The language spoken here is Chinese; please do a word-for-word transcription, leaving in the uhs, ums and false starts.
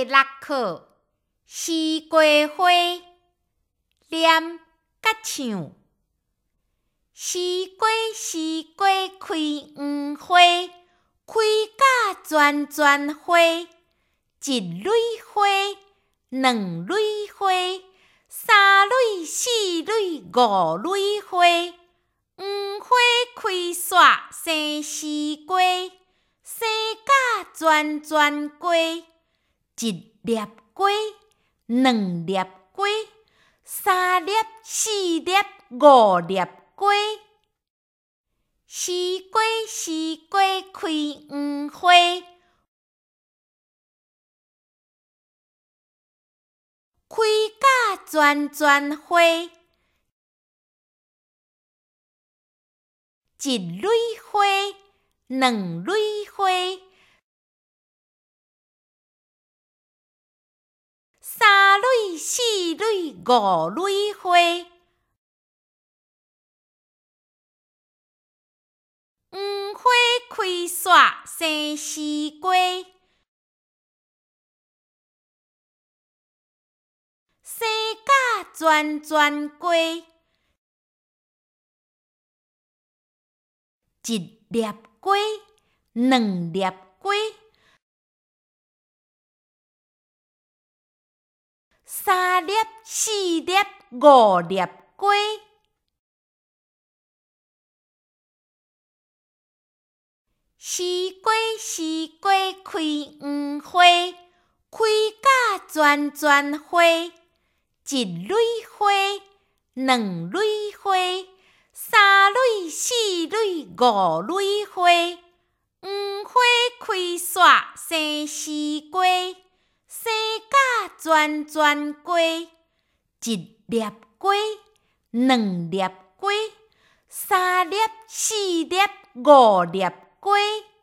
六课，西瓜花，念甲唱。西瓜西瓜开黄花，开甲转转花，一蕊花，两蕊花，三蕊四蕊五蕊花。黄花开煞生西瓜，生甲转转瓜，一粒瓜，两粒瓜，三粒四粒五粒瓜。西瓜西瓜开黄花，开甲转转花，一蕊花，两蕊花，三蕊四蕊五蕊花。黄花开煞生西瓜，生甲转转瓜，一粒瓜，两粒瓜，三粒四粒五粒瓜。西瓜西瓜开黄花，开甲转转花，一蕊花，两蕊花，三蕊四蕊五蕊花。黄花开煞生西瓜，生甲转转瓜，一粒瓜，两粒瓜，三粒四粒五粒瓜。